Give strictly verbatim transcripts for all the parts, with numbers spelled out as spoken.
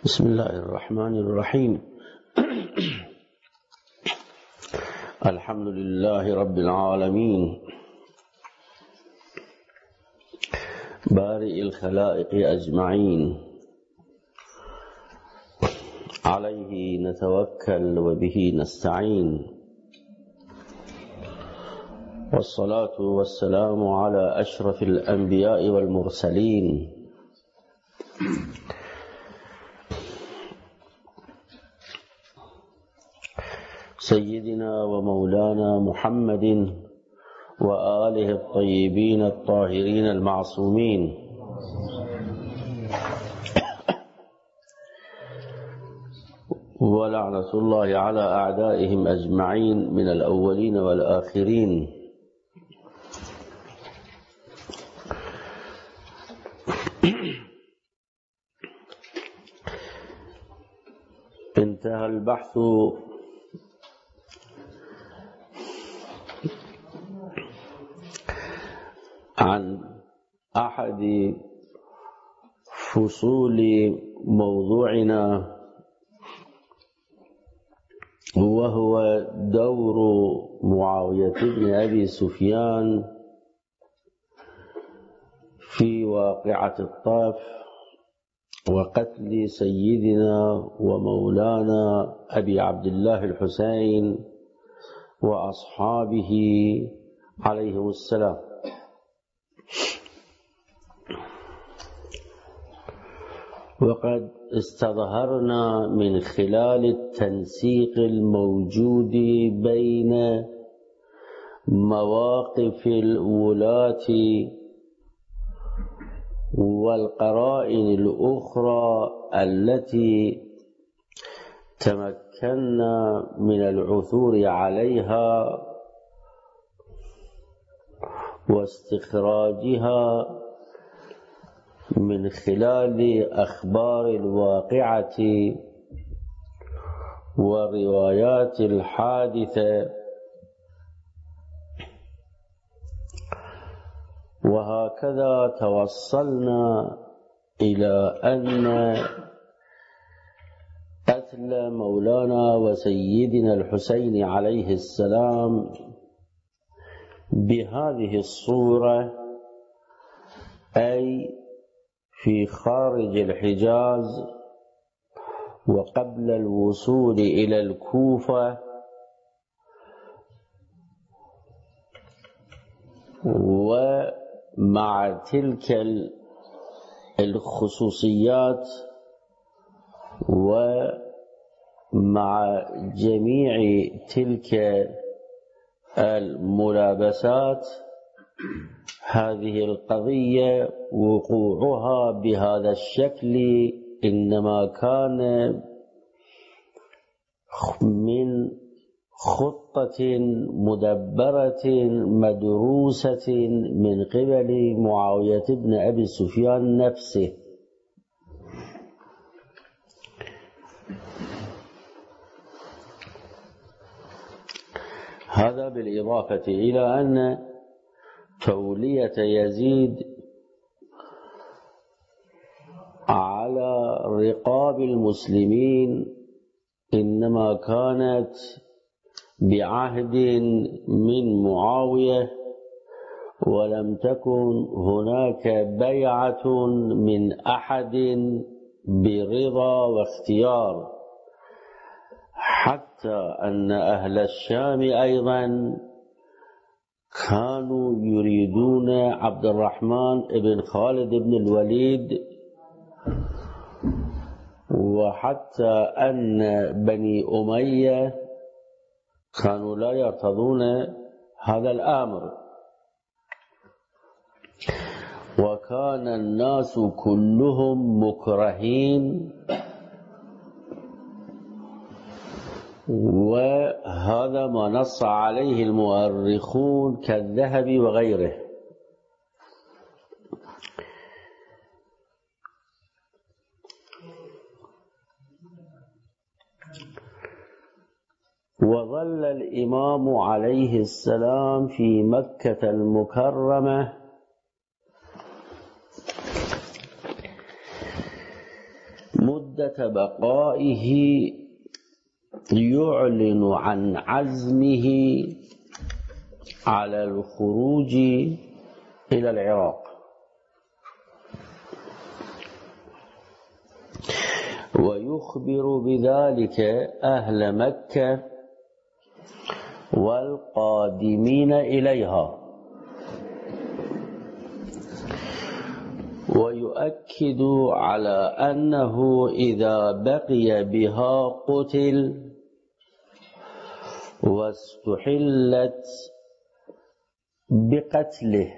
بسم الله الرحمن الرحيم. الحمد لله رب العالمين بارئ الخلائق أجمعين، عليه نتوكل وبه نستعين، والصلاة والسلام على أشرف الأنبياء والمرسلين سيدنا ومولانا محمد وآله الطيبين الطاهرين المعصومين، ولعنة الله على أعدائهم أجمعين من الأولين والآخرين. انتهى البحث عن أحد فصول موضوعنا، وهو دور معاوية بن أبي سفيان في واقعة الطائف وقتل سيدنا ومولانا أبي عبد الله الحسين وأصحابه عليهم السلام. وقد استظهرنا من خلال التنسيق الموجود بين مواقف الولاة والقرائن الأخرى التي تمكنا من العثور عليها واستخراجها من خلال أخبار الواقعة وروايات الحادثة، وهكذا توصلنا إلى أن قتل مولانا وسيدنا الحسين عليه السلام بهذه الصورة، أي في خارج الحجاز وقبل الوصول إلى الكوفة، ومع تلك الخصوصيات ومع جميع تلك الملابسات، هذه القضية وقوعها بهذا الشكل إنما كان من خطة مدبرة مدروسة من قبل معاوية بن أبي سفيان نفسه. هذا بالإضافة إلى أن تولية يزيد على رقاب المسلمين إنما كانت بعهد من معاوية، ولم تكن هناك بيعة من أحد برضا واختيار، حتى أن أهل الشام أيضا كانوا يريدون عبد الرحمن بن خالد بن الوليد، وحتى أن بني أمية كانوا لا يرتضون هذا الأمر، وكان الناس كلهم مكرهين، وهذا ما نص عليه المؤرخون كالذهبي وغيره. وظل الإمام عليه السلام في مكة المكرمة مدة بقائه يعلن عن عزمه على الخروج إلى العراق، ويخبر بذلك أهل مكة والقادمين إليها، ويؤكد على أنه إذا بقي بها قتل واستحلت بقتله.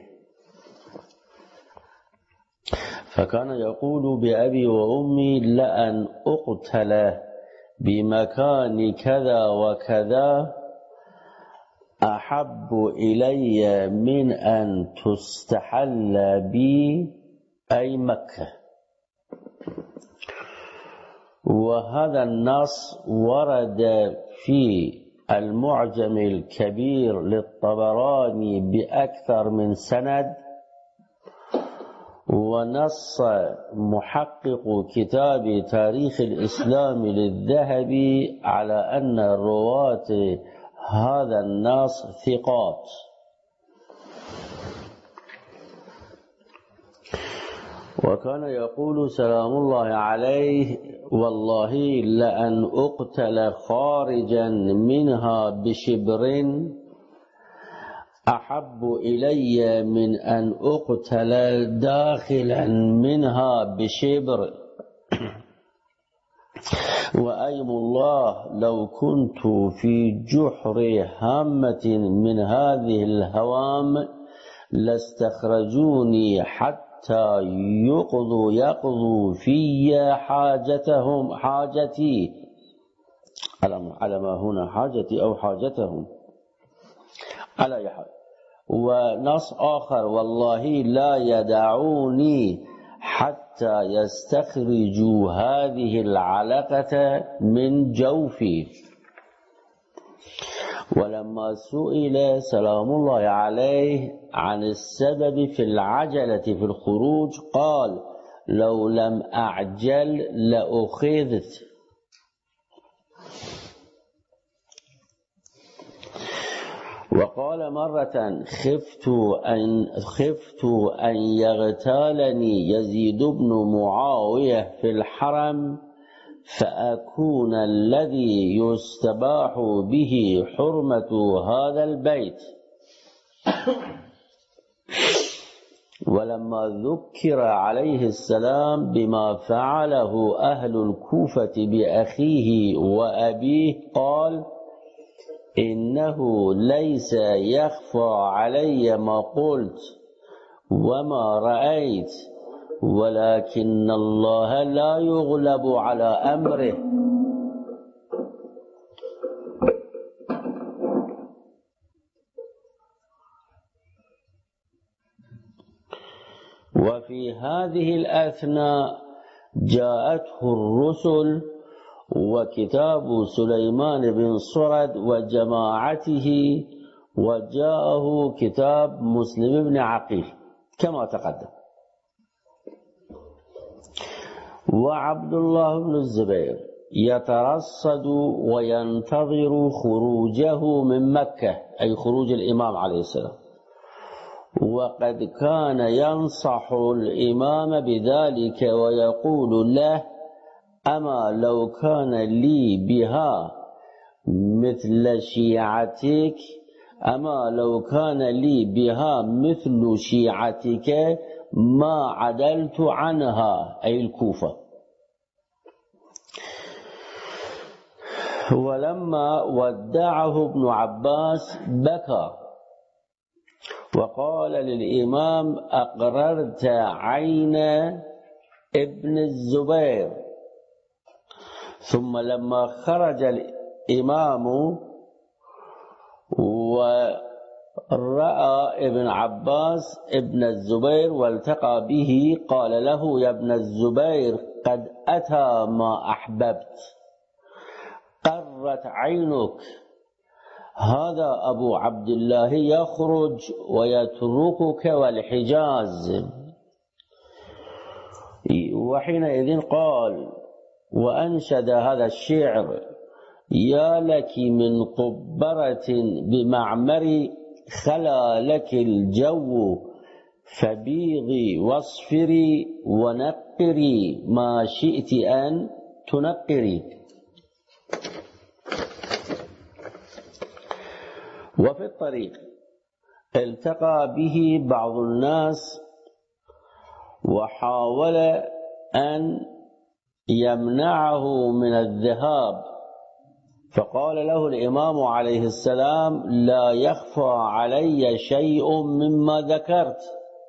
فكان يقول بأبي وأمي لأن أقتل بمكان كذا وكذا أحب إلي من أن تستحل بي أي مكة. وهذا النص ورد في المعجم الكبير للطبراني بأكثر من سند، ونص محقق كتاب تاريخ الإسلام للذهبي على أن رواة هذا النص ثقات. وكان يقول سلام الله عليه: والله لأن أقتل خارجا منها بشبر أحب إلي من أن أقتل داخلا منها بشبر. وأيم الله لو كنت في جحر هامة من هذه الهوام لاستخرجوني حتى يقضوا يقضوا في حاجتهم حاجتي على ما هنا حاجتي أو حاجتهم على يحل. ونص آخر: والله لا يدعوني حتى يستخرجوا هذه العلقة من جوفي. ولما سئل سلام الله عليه عن السبب في العجلة في الخروج قال: لو لم أعجل لأخذت. وقال مرة: خفت أن خفت أن يغتالني يزيد بن معاوية في الحرم فأكون الذي يستباح به حرمة هذا البيت. ولما ذكر عليه السلام بما فعله أهل الكوفة بأخيه وأبيه قال: إنه ليس يخفى علي ما قلت وما رأيت، ولكن الله لا يغلب على أمره. وفي هذه الأثناء جاءته الرسل وكتاب سليمان بن صرد وجماعته، وجاءه كتاب مسلم بن عقيل كما تقدم. وعبد الله بن الزبير يترصد وينتظر خروجه من مكة، أي خروج الإمام عليه السلام، وقد كان ينصح الإمام بذلك ويقول له: أما لو كان لي بها مثل شيعتك أما لو كان لي بها مثل شيعتك ما عدلت عنها، أي الكوفة. ولما ودعه ابن عباس بكى وقال للإمام: أقررت عين ابن الزبير. ثم لما خرج الإمام ورأى ابن عباس ابن الزبير والتقى به قال له: يا ابن الزبير قد أتى ما أحببت، قرت عينك، هذا أبو عبد الله يخرج ويتركك والحجاز. وحينئذ قال: وأنشد هذا الشعر: يا لك من قبرة بمعمري، خلا لك الجو فبيضي واصفري، ونقري ما شئت أن تنقري. وفي الطريق التقى به بعض الناس وحاول أن يمنعه من الذهاب، فقال له الإمام عليه السلام: لا يخفى علي شيء مما ذكرت،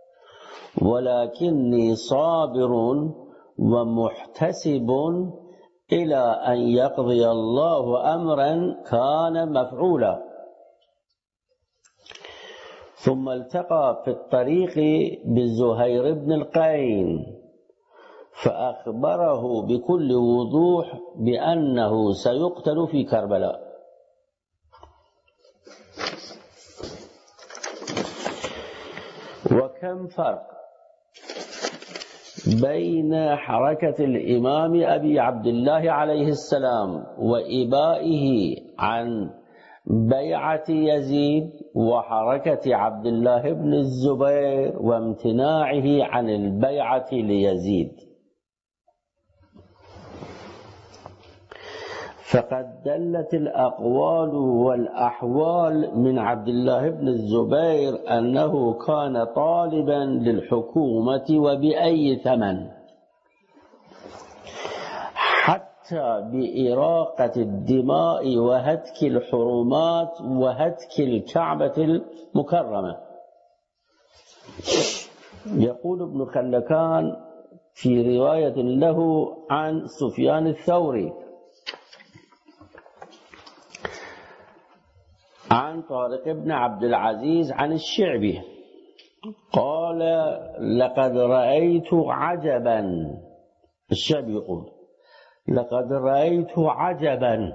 ولكني صابر ومحتسب إلى أن يقضي الله أمرا كان مفعولا. ثم التقى في الطريق بزهير بن القين، فأخبره بكل وضوح بأنه سيقتل في كربلاء. وكم فرق بين حركة الإمام أبي عبد الله عليه السلام وإبائه عن بيعة يزيد، وحركة عبد الله بن الزبير وامتناعه عن البيعة ليزيد. فقد دلت الأقوال والأحوال من عبد الله بن الزبير أنه كان طالبا للحكومة وبأي ثمن، حتى بإراقة الدماء وهتك الحرمات وهتك الكعبة المكرمة. يقول ابن خلكان في رواية له عن سفيان الثوري عن طارق بن عبد العزيز عن الشعبي قال: لقد رأيت عجبا. الشعبي يقول: لقد رأيت عجبا،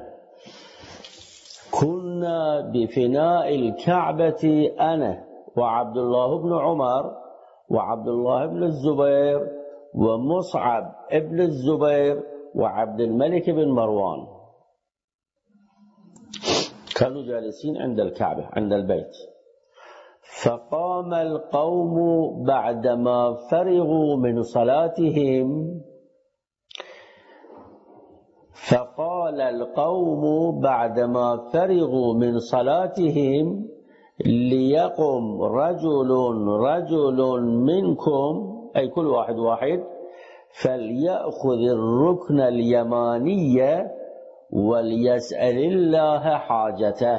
كنا بفناء الكعبة أنا وعبد الله بن عمر وعبد الله بن الزبير ومصعب ابن الزبير وعبد الملك بن مروان، كانوا جالسين عند الكعبة عند البيت. فقام القوم بعدما فرغوا من صلاتهم فقال القوم بعدما فرغوا من صلاتهم: ليقم رجل رجل منكم، أي كل واحد واحد، فليأخذ الركن اليماني وليسأل الله حاجته،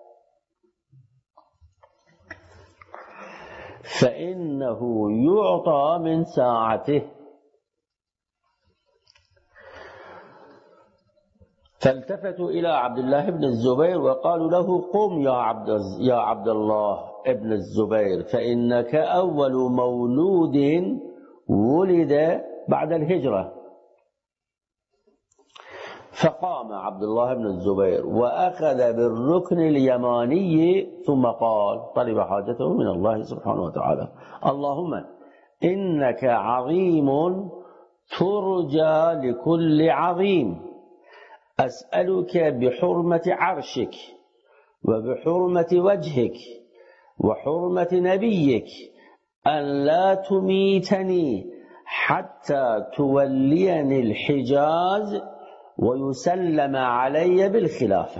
فإنه يعطى من ساعته. فالتفتوا إلى عبد الله بن الزبير وقالوا له: قم يا عبد يا عبد الله ابن الزبير، فإنك أول مولود ولد بعد الهجرة. فقام عبد الله بن الزبير وأخذ بالركن اليماني ثم قال، طلب حاجته من الله سبحانه وتعالى: اللهم إنك عظيم ترجى لكل عظيم، أسألك بحرمة عرشك وبحرمة وجهك وحرمة نبيك أن لا تميتني حتى توليني الحجاز ويسلم علي بالخلافة.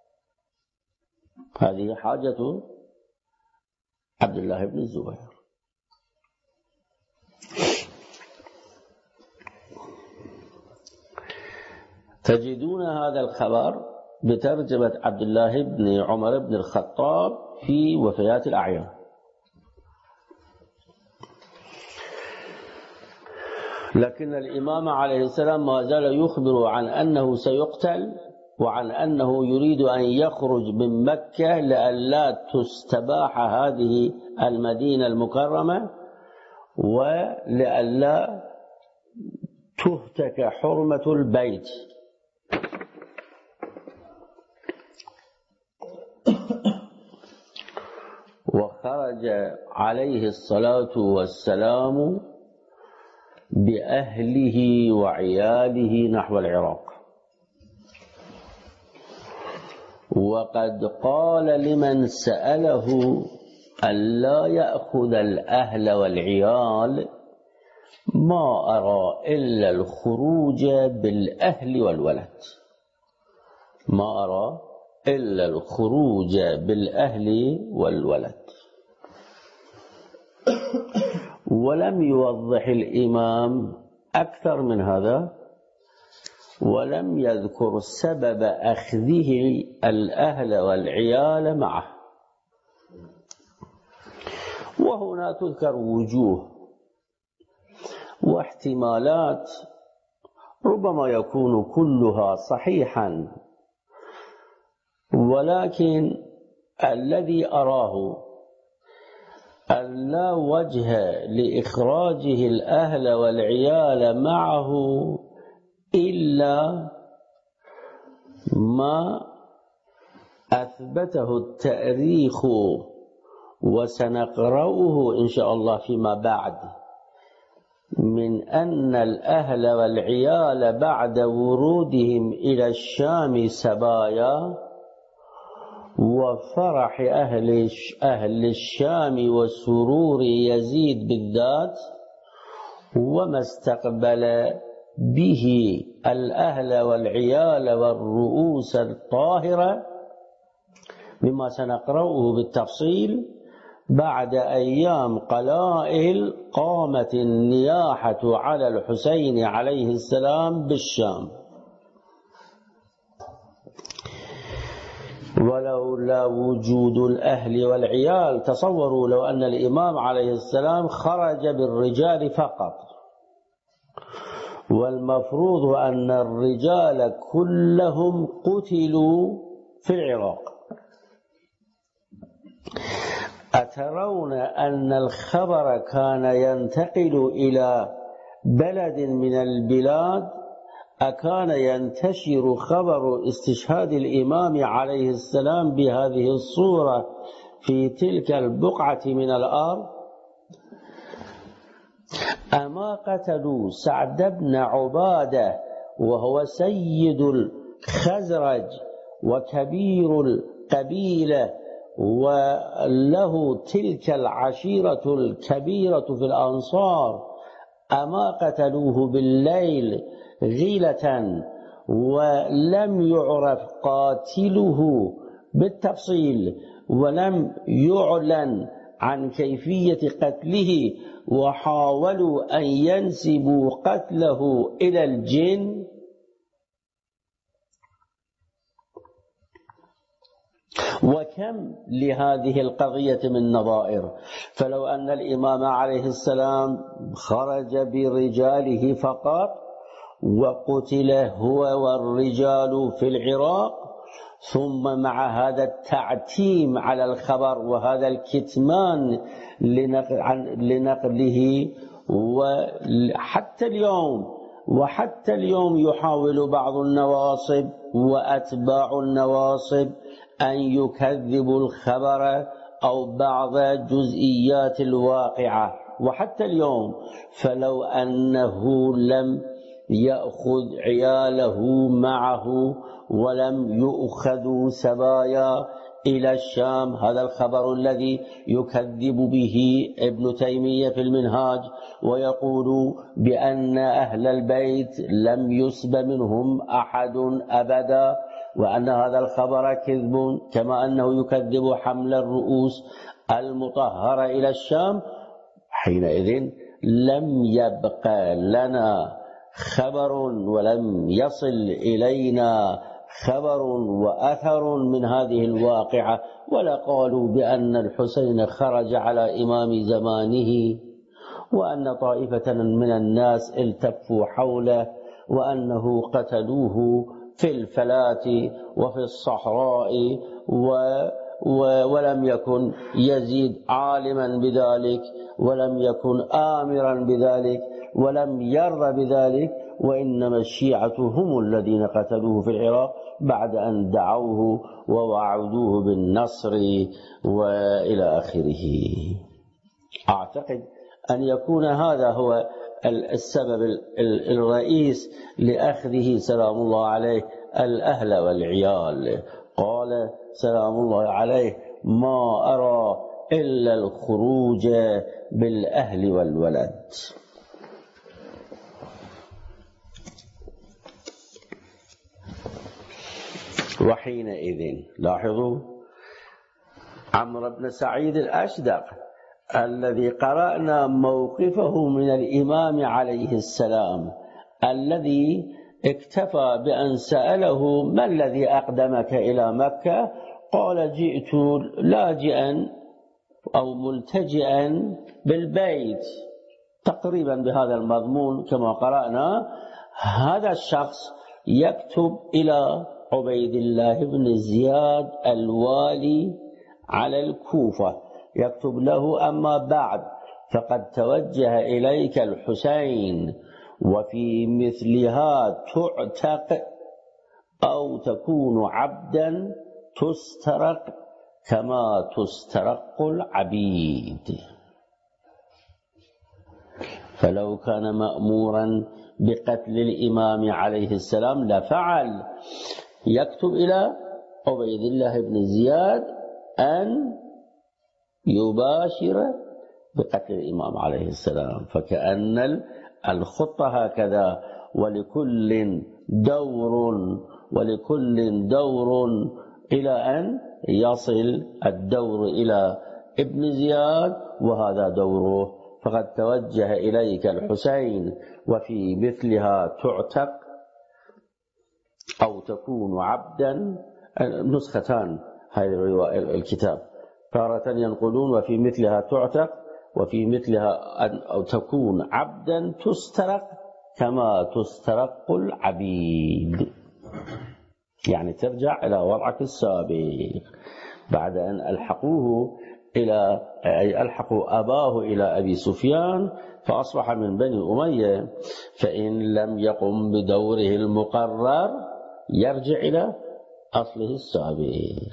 هذه حاجة عبد الله بن الزبير. تجدون هذا الخبر بترجمة عبد الله بن عمر بن الخطاب في وفيات الأعيان. لكن الإمام عليه السلام ما زال يخبر عن أنه سيقتل وعن أنه يريد أن يخرج من مكة لئلا تستباح هذه المدينة المكرمة ولئلا تهتك حرمة البيت. وخرج عليه الصلاة والسلام بأهله وعياله نحو العراق. وقد قال لمن سأله ألا يأخذ الأهل والعيال: ما أرى إلا الخروج بالأهل والولد، ما أرى إلا الخروج بالأهل والولد. ولم يوضح الإمام أكثر من هذا، ولم يذكر سبب أخذه الأهل والعيال معه. وهنا تذكر وجوه واحتمالات ربما يكون كلها صحيحا، ولكن الذي أراه أن لا وجه لإخراجه الأهل والعيال معه إلا ما أثبته التاريخ وسنقرأه إن شاء الله فيما بعد، من أن الأهل والعيال بعد ورودهم إلى الشام سبايا، وفرح أهل أهل الشام وسرور يزيد بالذات، وما استقبل به الأهل والعيال والرؤوس الطاهرة مما سنقرأه بالتفصيل. بعد أيام قلائل قامت النياحة على الحسين عليه السلام بالشام، ولولا وجود الأهل والعيال، تصوروا لو أن الإمام عليه السلام خرج بالرجال فقط، والمفروض أن الرجال كلهم قتلوا في العراق. أترون أن الخبر كان ينتقل إلى بلد من البلاد؟ أكان ينتشر خبر استشهاد الإمام عليه السلام بهذه الصورة في تلك البقعة من الأرض؟ أما قتلوا سعد بن عبادة وهو سيد الخزرج وكبير القبيلة وله تلك العشيرة الكبيرة في الأنصار، أما قتلوه بالليل غيلة ولم يعرف قاتله بالتفصيل، ولم يعلن عن كيفية قتله، وحاولوا أن ينسبوا قتله إلى الجن؟ وكم لهذه القضية من نظائر. فلو أن الإمام عليه السلام خرج برجاله فقط وقتل هو والرجال في العراق، ثم مع هذا التعتيم على الخبر وهذا الكتمان لنقله، وحتى اليوم وحتى اليوم يحاول بعض النواصب وأتباع النواصب أن يكذبوا الخبر أو بعض جزئيات الواقعة، وحتى اليوم. فلو أنه لم يأخذ عياله معه ولم يؤخذوا سبايا إلى الشام، هذا الخبر الذي يكذب به ابن تيمية في المنهاج ويقول بأن أهل البيت لم يسب منهم أحد أبدا، وأن هذا الخبر كذب، كما أنه يكذب حمل الرؤوس المطهرة إلى الشام، حينئذ لم يبقى لنا خبر ولم يصل إلينا خبر وأثر من هذه الواقعة، ولا قالوا بأن الحسين خرج على إمام زمانه، وأن طائفة من الناس التفوا حوله، وأنه قتلوه في الفلاة وفي الصحراء، و ولم يكن يزيد عالما بذلك، ولم يكن آمرا بذلك، ولم يرضى بذلك، وإنما الشيعة هم الذين قتلوه في العراق بعد أن دعوه ووعدوه بالنصر وإلى آخره. أعتقد أن يكون هذا هو السبب الرئيس لأخذه سلام الله عليه الأهل والعيال. قال سلام الله عليه: ما أرى إلا الخروج بالأهل والولد. وحينئذ لاحظوا عمرو بن سعيد الأشدق الذي قرأنا موقفه من الإمام عليه السلام، الذي اكتفى بأن سأله: ما الذي أقدمك إلى مكة؟ قال: جئت لاجئا أو ملتجئا بالبيت، تقريبا بهذا المضمون كما قرأنا. هذا الشخص يكتب إلى عبيد الله بن زياد الوالي على الكوفة، يكتب له: أما بعد فقد توجه إليك الحسين، وفي مثلها تعتق أو تكون عبدا تسترق كما تسترق العبيد. فلو كان مأمورا بقتل الإمام عليه السلام لفعل، يكتب إلى عبيد الله بن زياد أن يباشر بقتل الإمام عليه السلام. فكأن الخطة هكذا، ولكل دور ولكل دور إلى أن يصل الدور إلى ابن زياد، وهذا دوره. فقد توجه إليك الحسين، وفي مثلها تعتق أو تكون عبدا. نسختان هذه الكتاب، تارة ينقلون وفي مثلها تعتق، وفي مثلها أو تكون عبدا تسترق كما تسترق العبيد، يعني ترجع إلى وضعك السابق. بعد أن ألحقوه إلى أي ألحقوا أباه إلى أبي سفيان فأصبح من بني أمية، فإن لم يقم بدوره المقرر يرجع إلى أصله السابق.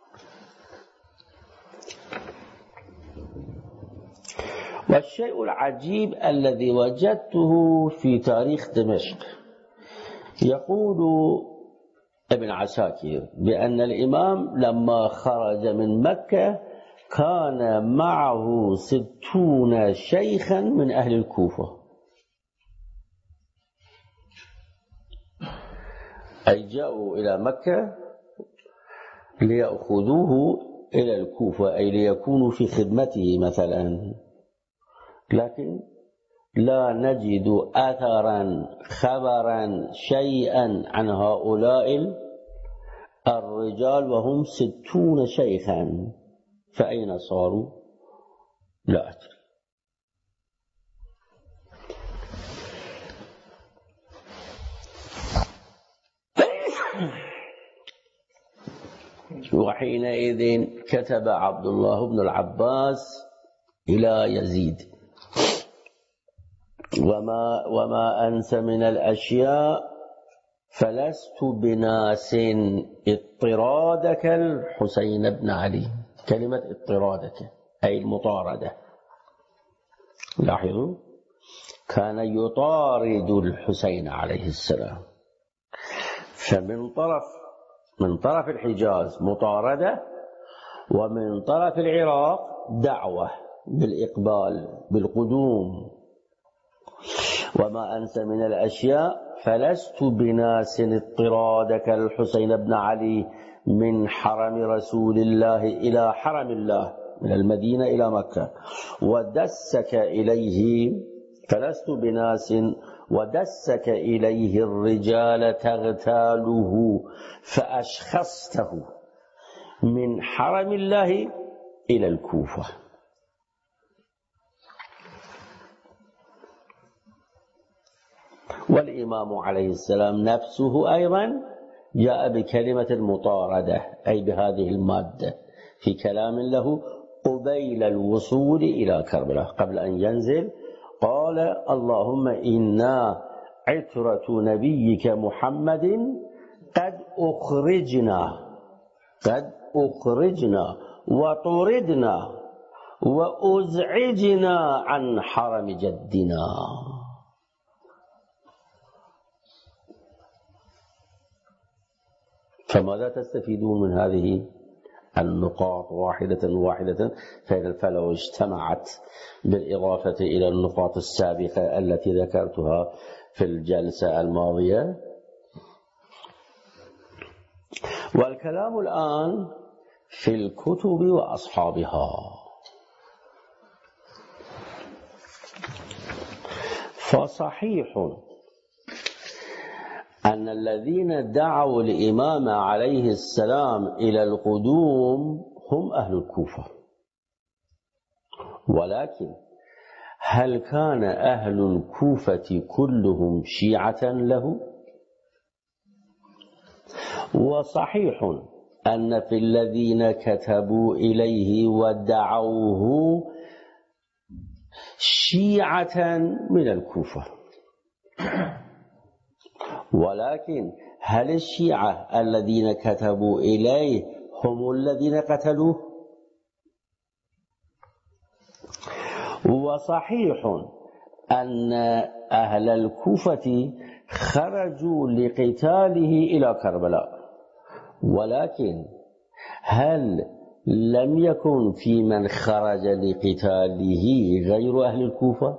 والشيء العجيب الذي وجدته في تاريخ دمشق، يقول ابن عساكر بأن الإمام لما خرج من مكة كان معه ستون شيخا من أهل الكوفة، أي جاءوا إلى مكة ليأخذوه إلى الكوفة، أي ليكونوا في خدمته مثلا. لكن لا نجد أثرا خبرا شيئا عن هؤلاء الرجال وهم ستون شيخا، فأين صاروا؟ لا أدري. وحينئذ كتب عبد الله بن العباس إلى يزيد: وما, وما أنس من الأشياء فلست بناس اضطرادك الحسين بن علي. كلمة اضطرادك أي المطاردة. لاحظوا، كان يطارد الحسين عليه السلام، فمن طرف من طرف الحجاز مطاردة، ومن طرف العراق دعوة بالإقبال بالقدوم. وما أنسى من الأشياء فلست بناس اضطرادك الحسين بن علي من حرم رسول الله إلى حرم الله، من المدينة إلى مكة، ودسك إليه فلست بناس ودسك إليه الرجال تغتاله فأشخصته من حرم الله إلى الكوفة. والإمام عليه السلام نفسه أيضا جاء بكلمة المطاردة، أي بهذه المادة، في كلام له قبيل الوصول إلى كربلاء قبل أن ينزل. قال: اللهم إنا عترة نبيك محمد قد أخرجنا قد أخرجنا وطردنا وأزعجنا عن حرم جدنا. فماذا تستفيدون من هذه النقاط واحدة واحدة؟ فلو اجتمعت بالإضافة إلى النقاط السابقة التي ذكرتها في الجلسة الماضية. والكلام الآن في الكتب وأصحابها. فصحيح أن الذين دعوا الإمام عليه السلام إلى القدوم هم أهل الكوفة، ولكن هل كان أهل الكوفة كلهم شيعة له؟ وصحيح أن في الذين كتبوا إليه ودعوه شيعة من الكوفة، ولكن هل الشيعة الذين كتبوا إليه هم الذين قتلوه؟ وصحيح أن أهل الكوفة خرجوا لقتاله إلى كربلاء، ولكن هل لم يكن في من خرج لقتاله غير أهل الكوفة؟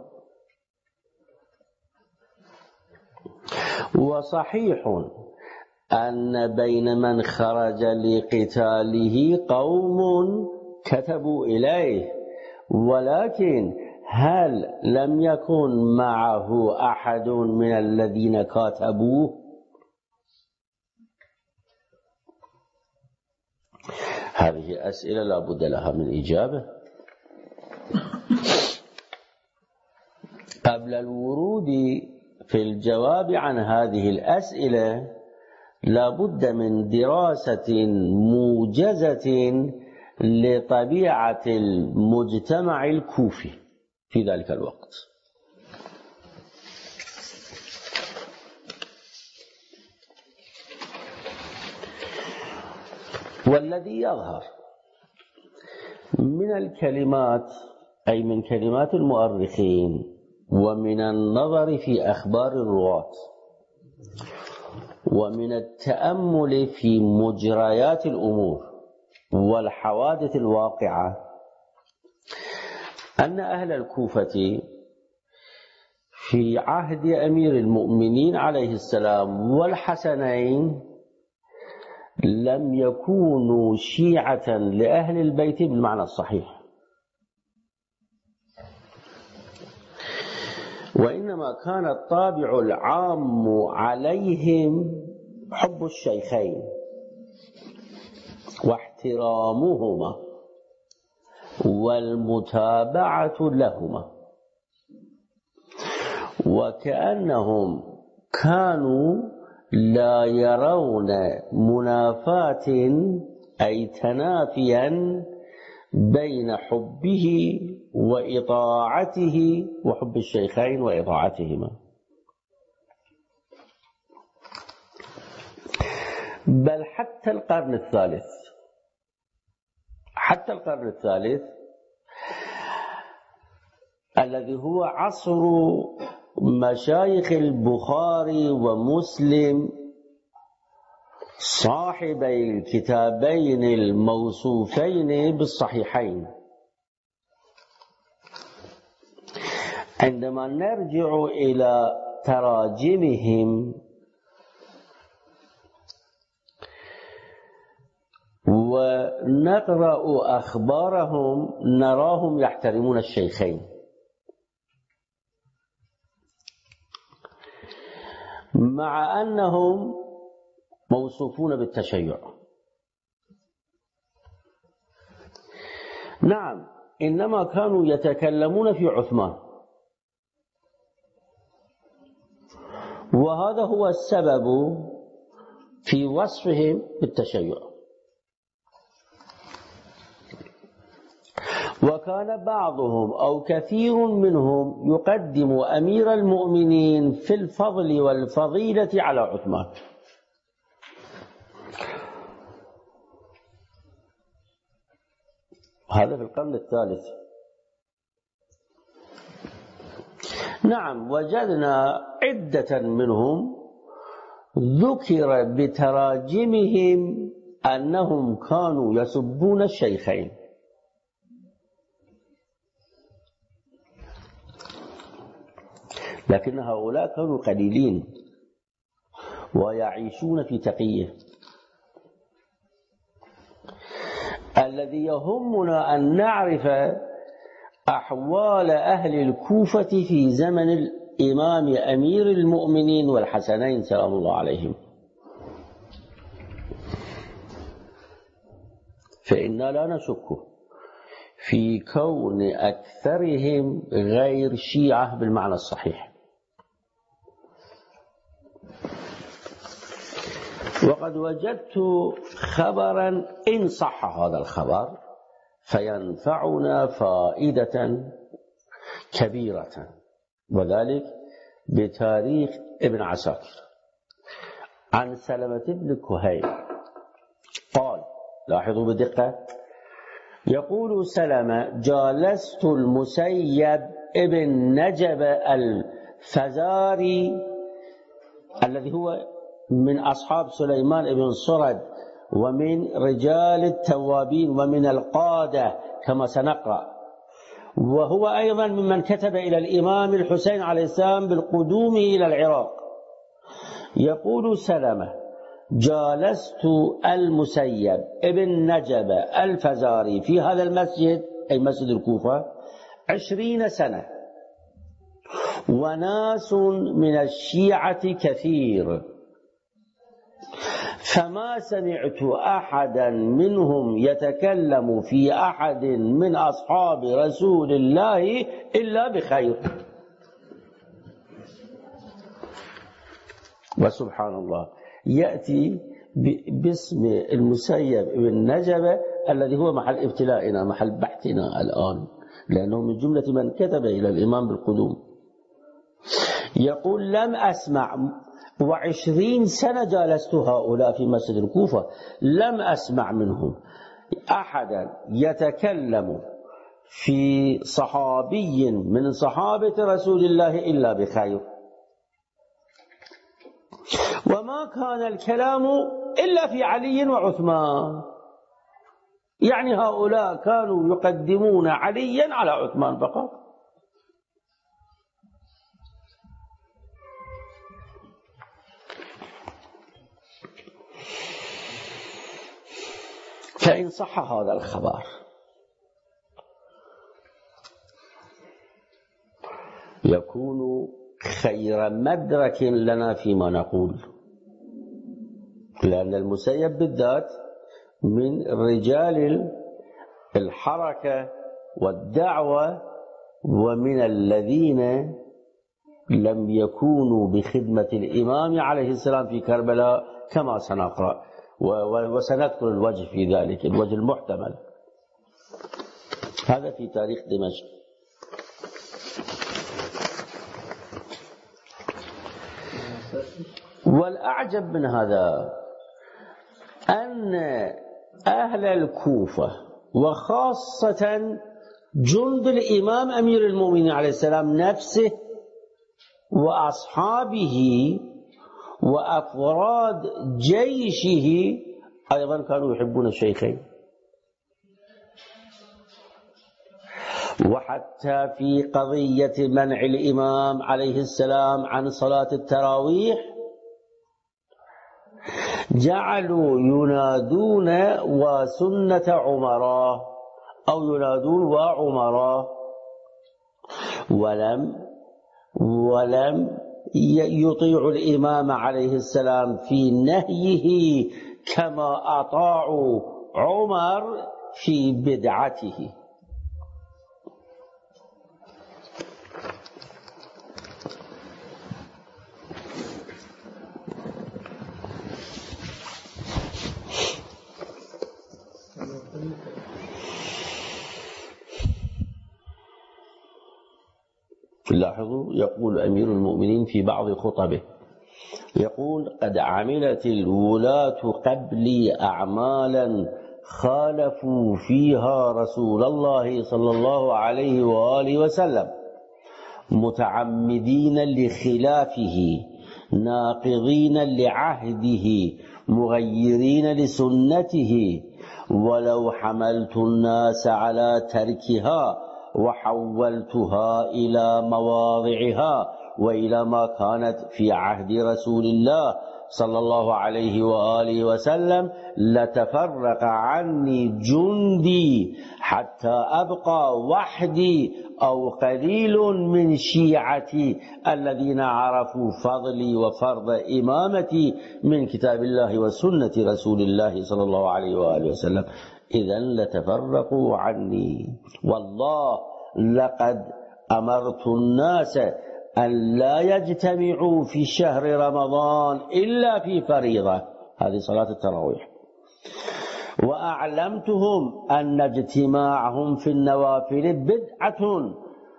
وصحيح أن بين من خرج لقتاله قوم كتبوا إليه، ولكن هل لم يكن معه أحد من الذين كاتبوه؟ هذه أسئلة لا بد لها من إجابة. قبل الورود في الجواب عن هذه الأسئلة لا بد من دراسة موجزة لطبيعة المجتمع الكوفي في ذلك الوقت. والذي يظهر من الكلمات، أي من كلمات المؤرخين ومن النظر في أخبار الرواة ومن التأمل في مجريات الأمور والحوادث الواقعة، أن أهل الكوفة في عهد أمير المؤمنين عليه السلام والحسنين لم يكونوا شيعة لأهل البيت بالمعنى الصحيح، وإنما كان الطابع العام عليهم حب الشيخين واحترامهما والمتابعة لهما، وكأنهم كانوا لا يرون منافاة أي تنافيا بين حبه وإطاعته وحب الشيخين وإطاعتهما، بل حتى القرن الثالث حتى القرن الثالث الذي هو عصر مشايخ البخاري ومسلم صاحبي الكتابين الموصوفين بالصحيحين، عندما نرجع إلى تراجمهم ونقرأ أخبارهم نراهم يحترمون الشيخين، مع أنهم موصوفون بالتشيع. نعم، إنما كانوا يتكلمون في عثمان، وهذا هو السبب في وصفهم بالتشيع. وكان بعضهم أو كثير منهم يقدم أمير المؤمنين في الفضل والفضيلة على عثمان. هذا في القرن الثالث. نعم، وجدنا عدة منهم ذكر بتراجمهم أنهم كانوا يسبون الشيخين، لكن هؤلاء كانوا قليلين ويعيشون في تقية. الذي يهمنا أن نعرف أحوال أهل الكوفة في زمن الإمام أمير المؤمنين والحسنين سلام الله عليهم، فإنا لا نشك في كون أكثرهم غير شيعة بالمعنى الصحيح. وقد وجدت خبرا إن صح هذا الخبر فينفعنا فائدة كبيرة، وذلك بتاريخ ابن عساكر عن سلمة بن كهيل قال، لاحظوا بدقة، يقول سلمة: جالست المسيب ابن نجب الفزاري الذي هو من أصحاب سليمان بن سرد ومن رجال التوابين ومن القادة كما سنقرأ، وهو أيضا ممن كتب إلى الإمام الحسين عليه السلام بالقدوم إلى العراق. يقول سلمة: جالست المسيب ابن نجب الفزاري في هذا المسجد، أي مسجد الكوفة، عشرين سنة، وناس من الشيعة كثير، فما سمعت أحدا منهم يتكلم في أحد من أصحاب رسول الله إلا بخير. وسبحان الله، يأتي باسم المسيب بن نجب الذي هو محل ابتلائنا، محل بحثنا الآن، لأنه من جملة من كتب إلى الإمام بالقدوم. يقول: لم أسمع، وعشرين سنة جالست هؤلاء في مسجد الكوفة، لم أسمع منهم أحدا يتكلم في صحابي من صحابة رسول الله إلا بخير، وما كان الكلام إلا في علي وعثمان، يعني هؤلاء كانوا يقدمون عليا على عثمان فقط. فإن صح هذا الخبر يكون خير مدرك لنا فيما نقول، لأن المسيب بالذات من رجال الحركة والدعوة، ومن الذين لم يكونوا بخدمة الإمام عليه السلام في كربلاء كما سنقرأ، وسنذكر الوجه في ذلك، الوجه المحتمل. هذا في تاريخ دمشق. والأعجب من هذا أن أهل الكوفة وخاصة جند الإمام أمير المؤمنين عليه السلام نفسه وأصحابه وأفراد جيشه أيضا كانوا يحبون الشيخين. وحتى في قضية منع الإمام عليه السلام عن صلاة التراويح جعلوا ينادون وسنة عمرا أو ينادون وعمرا، ولم ولم يطيع الإمام عليه السلام في نهيه كما أطاعوا عمر في بدعته. لاحظوا، يقول أمير المؤمنين في بعض خطبه، يقول: قد عملت الولاة قبلي أعمالا خالفوا فيها رسول الله صلى الله عليه وآله وسلم متعمدين لخلافه ناقضين لعهده مغيرين لسنته، ولو حملت الناس على تركها وحولتها إلى مواضعها وإلى ما كانت في عهد رسول الله صلى الله عليه وآله وسلم لتفرق عني جندي حتى أبقى وحدي أو قليل من شيعتي الذين عرفوا فضلي وفرض إمامتي من كتاب الله وسنة رسول الله صلى الله عليه وآله وسلم، إذن لتفرقوا عني. والله لقد أمرت الناس أن لا يجتمعوا في شهر رمضان إلا في فريضة، هذه صلاة التراويح، وأعلمتهم أن اجتماعهم في النوافل بدعة،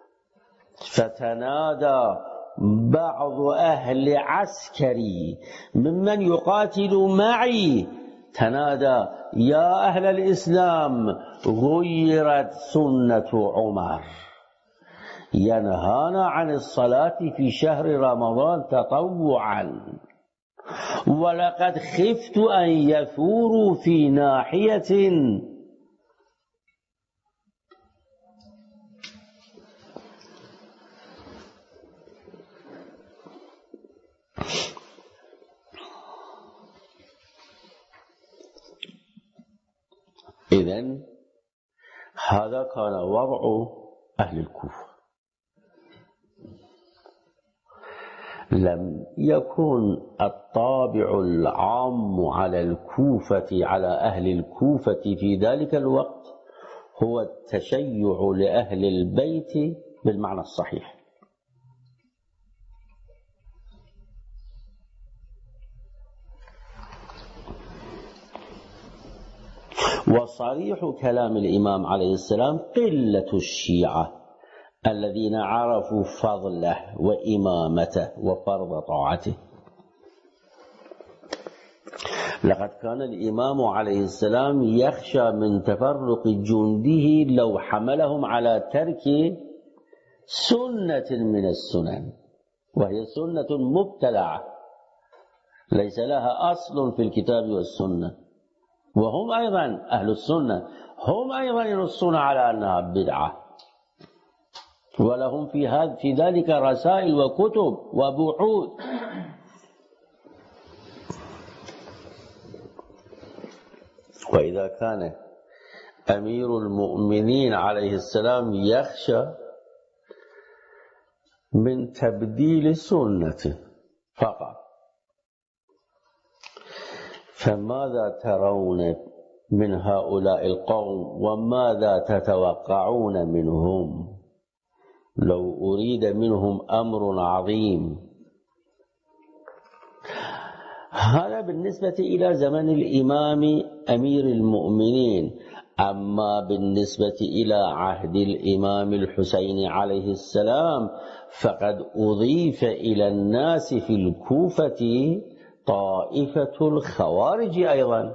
فتنادى بعض أهل عسكري ممن يقاتل معي، تنادى: يا أهل الإسلام، غيرت سنة عمر ينهانا عن الصلاة في شهر رمضان تطوعا، ولقد خفت أن يثوروا في ناحية. إذن هذا كان وضع أهل الكوفة. لم يكن الطابع العام على الكوفة على أهل الكوفة في ذلك الوقت هو التشيع لأهل البيت بالمعنى الصحيح. وصريح كلام الإمام عليه السلام قلة الشيعة الذين عرفوا فضله وإمامته وفرض طاعته. لقد كان الإمام عليه السلام يخشى من تفرق جنده لو حملهم على ترك سنة من السنن، وهي سنة مبتلعة ليس لها أصل في الكتاب والسنة، وهم أيضا أهل السنة هم أيضا ينصون على أنها بدعة، ولهم في هذا في ذلك رسائل وكتب وبحوث. وإذا كان أمير المؤمنين عليه السلام يخشى من تبديل سنته فقط، فماذا ترون من هؤلاء القوم وماذا تتوقعون منهم لو أريد منهم أمر عظيم؟ هذا بالنسبة إلى زمن الإمام أمير المؤمنين. أما بالنسبة إلى عهد الإمام الحسين عليه السلام فقد أضيف إلى الناس في الكوفة طائفة الخوارج أيضا.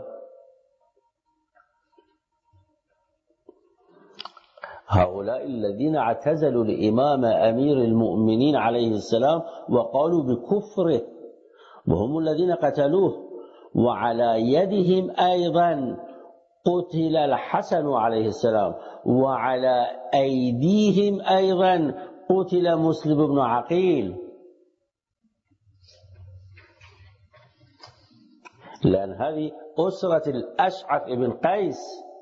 هؤلاء الذين اعتزلوا الإمام أمير المؤمنين عليه السلام وقالوا بكفره، وهم الذين قتلوه، وعلى يدهم أيضا قتل الحسن عليه السلام، وعلى أيديهم أيضا قتل مسلم بن عقيل، لأن هذه أسرة الأشعث بن قيس.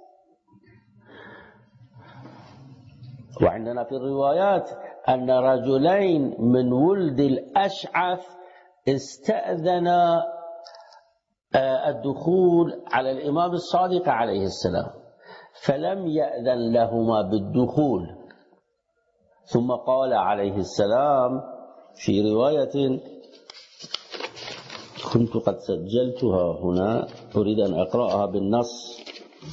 وعندنا في الروايات أن رجلين من ولد الأشعث استأذنا الدخول على الإمام الصادق عليه السلام فلم يأذن لهما بالدخول، ثم قال عليه السلام في رواية كنت قد سجلتها هنا أريد أن أقرأها بالنص: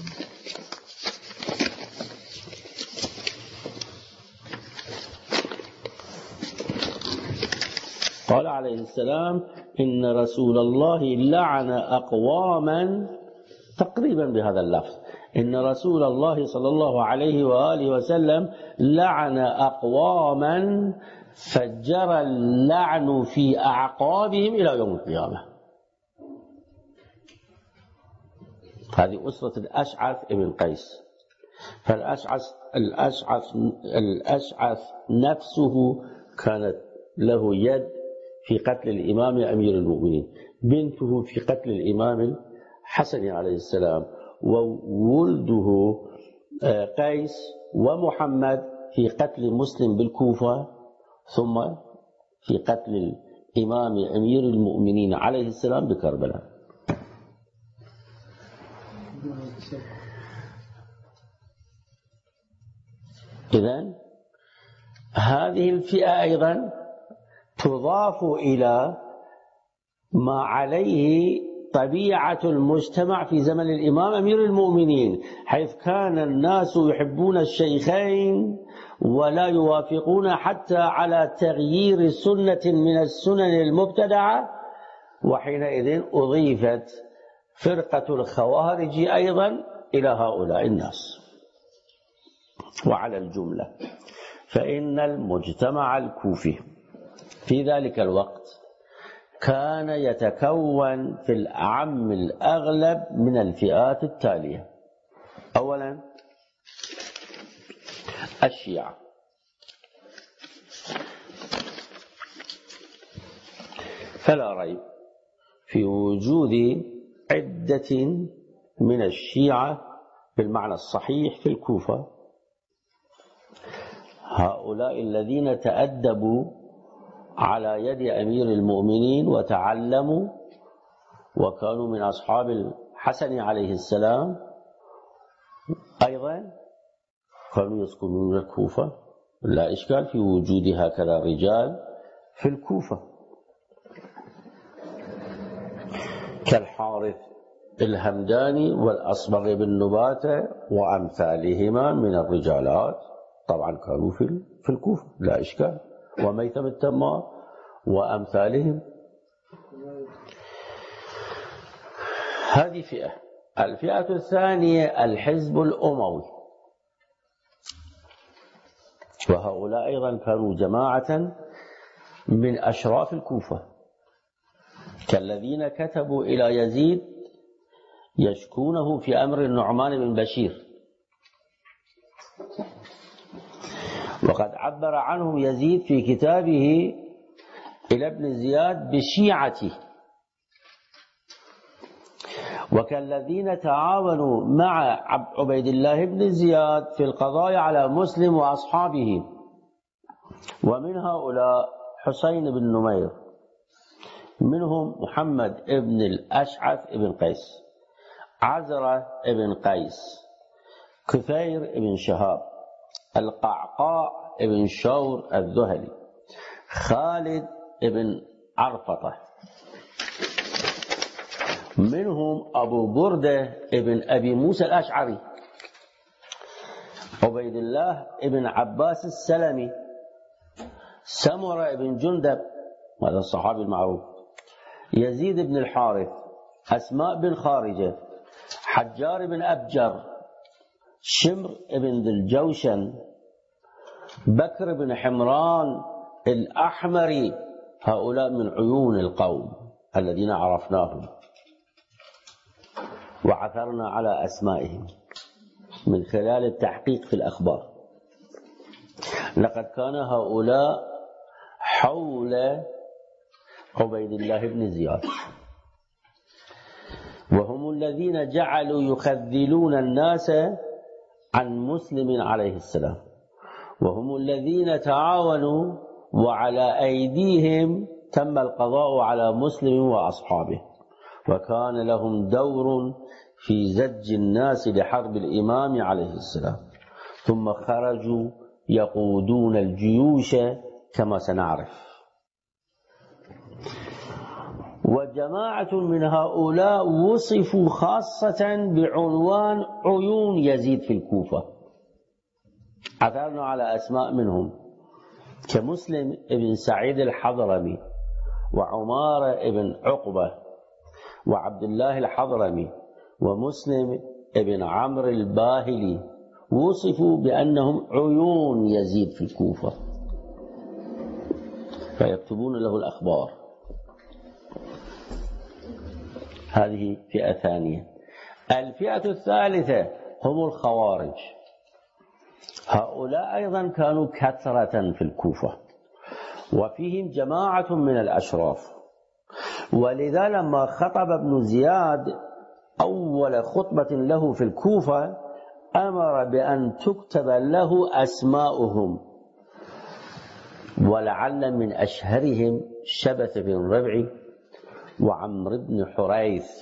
قال عليه السلام إن رسول الله لعن أقواما، تقريبا بهذا اللفظ، إن رسول الله صلى الله عليه وآله وسلم لعن أقواما فجرى اللعن في أعقابهم إلى يوم القيامة. هذه أسرة الأشعث ابن قيس. فالأشعث الأشعث الأشعث نفسه كانت له يد في قتل الإمام أمير المؤمنين، بنته في قتل الإمام الحسن عليه السلام، وولده قيس ومحمد في قتل مسلم بالكوفة، ثم في قتل الإمام أمير المؤمنين عليه السلام بكربلاء. إذن هذه الفئة أيضا تضاف إلى ما عليه طبيعة المجتمع في زمن الإمام أمير المؤمنين، حيث كان الناس يحبون الشيخين ولا يوافقون حتى على تغيير سنة من السنن المبتدعة، وحينئذ أضيفت فرقة الخوارج أيضا إلى هؤلاء الناس. وعلى الجملة فإن المجتمع الكوفي في ذلك الوقت كان يتكون في الأعم الأغلب من الفئات التالية: أولا الشيعة، فلا ريب في وجود عدة من الشيعة بالمعنى الصحيح في الكوفة، هؤلاء الذين تأدبوا على يد أمير المؤمنين وتعلموا وكانوا من أصحاب الحسن عليه السلام، أيضا كانوا يسكنون الكوفة، لا إشكال في وجود هكذا رجال في الكوفة، كالحارث الهمداني والأصبغ بن نباتة وأمثالهما من الرجالات، طبعا كانوا في الكوفة لا إشكال، وميثم التمار وأمثالهم. هذه فئة. الفئة الثانية الحزب الأموي، وهؤلاء أيضا كانوا جماعة من أشراف الكوفة، كالذين كتبوا إلى يزيد يشكونه في أمر النعمان بن بشير، وقد عبر عنهم يزيد في كتابه إلى ابن زياد بشيعته، وكالذين تعاونوا مع عبيد الله بن زياد في القضاء على مسلم وأصحابه، ومن هؤلاء حسين بن نمير، منهم محمد بن الأشعث بن قيس، عزرة بن قيس، كثير بن شهاب، القعقاع بن شور الذهلي، خالد بن عرفطة، منهم أبو بردة بن أبي موسى الأشعري، عبيد الله بن عباس السلمي، سمرة بن جندب، هذا الصحابي المعروف، يزيد بن الحارث، أسماء بن خارجة، حجار بن أبجر، شمر بن ذي الجوشن، بكر بن حمران الأحمري. هؤلاء من عيون القوم الذين عرفناهم وعثرنا على أسمائهم من خلال التحقيق في الأخبار. لقد كان هؤلاء حول عبيد الله بن زياد، وهم الذين جعلوا يخذلون الناس عن مسلم عليه السلام، وهم الذين تعاونوا وعلى أيديهم تم القضاء على مسلم وأصحابه، وكان لهم دور في زج الناس لحرب الإمام عليه السلام، ثم خرجوا يقودون الجيوش كما سنعرف. وجماعة من هؤلاء وصفوا خاصة بعنوان عيون يزيد في الكوفة، عثرنا على أسماء منهم كمسلم بن سعيد الحضرمي، وعمارة بن عقبة، وعبد الله الحضرمي، ومسلم بن عمرو الباهلي، وصفوا بأنهم عيون يزيد في الكوفة. فيكتبون له الأخبار. هذه فئة ثانية. الفئة الثالثة هم الخوارج. هؤلاء أيضا كانوا كثرة في الكوفة، وفيهم جماعة من الأشراف، ولذا لما خطب ابن زياد أول خطبة له في الكوفة أمر بأن تكتب له أسماؤهم، ولعل من أشهرهم شبث بن ربعي وعمرو بن حريث.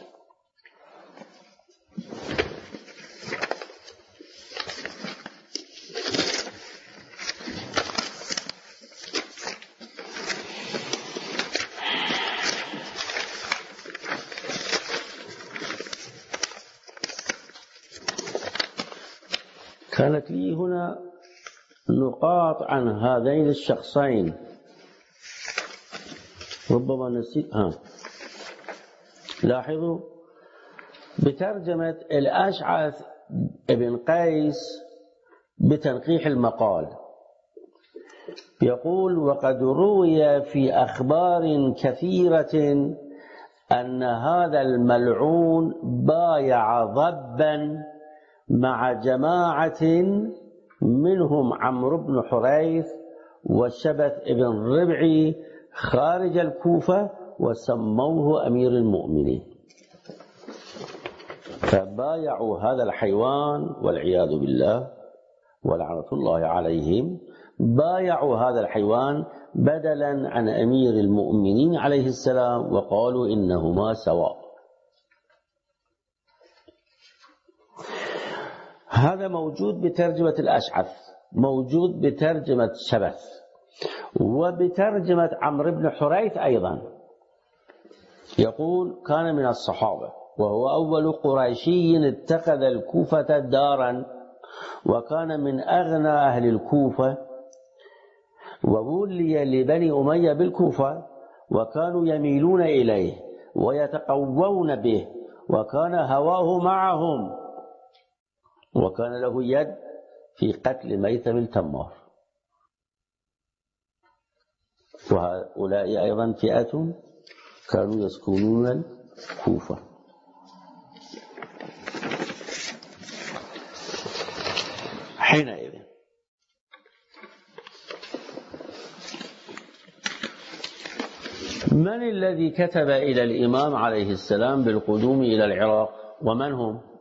كانت لي هنا نقاط عن هذين الشخصين، ربما نسيت. ها لاحظوا بترجمة الأشعث ابن قيس بتنقيح المقال، يقول: وقد روي في أخبار كثيرة أن هذا الملعون بايع ضبا مع جماعة منهم عمرو بن حريث وشبث ابن ربعي خارج الكوفة، وسموه أمير المؤمنين. فبايعوا هذا الحيوان والعياذ بالله ولعنة الله عليهم، بايعوا هذا الحيوان بدلا عن أمير المؤمنين عليه السلام، وقالوا إنهما سواء. هذا موجود بترجمة الأشعث، موجود بترجمة شبث، وبترجمة عمرو بن حريث أيضا. يقول: كان من الصحابة، وهو أول قريشي اتخذ الكوفة دارا، وكان من أغنى أهل الكوفة، وولي لبني أمية بالكوفة، وكانوا يميلون إليه ويتقوون به، وكان هواه معهم، وكان له يد في قتل ميثم التمار. وهؤلاء أيضا فئة كانوا يسكنون الكوفة. حينئذ من الذي كتب إلى الإمام عليه السلام بالقدوم إلى العراق؟ ومن هم؟